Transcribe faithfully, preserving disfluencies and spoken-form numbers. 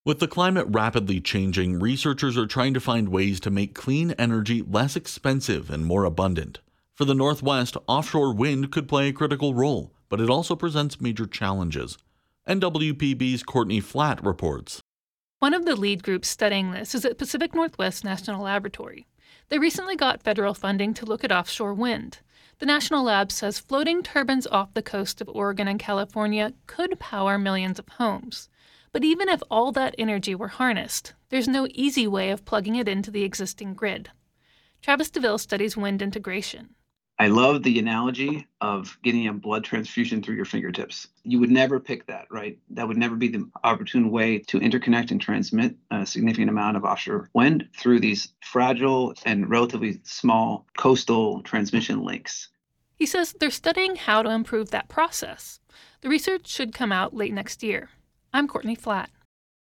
With the climate rapidly changing, researchers are trying to find ways to make clean energy less expensive and more abundant. For the Northwest, offshore wind could play a critical role, but it also presents major challenges. N W P B's Courtney Flatt reports. One of the lead groups studying this is at Pacific Northwest National Laboratory. They recently got federal funding to look at offshore wind. The National Lab says floating turbines off the coast of Oregon and California could power millions of homes. But even if all that energy were harnessed, there's no easy way of plugging it into the existing grid. Travis DeVille studies wind integration. I love the analogy of getting a blood transfusion through your fingertips. You would never pick that, right? That would never be the opportune way to interconnect and transmit a significant amount of offshore wind through these fragile and relatively small coastal transmission links. He says they're studying how to improve that process. The research should come out late next year. I'm Courtney Flatt.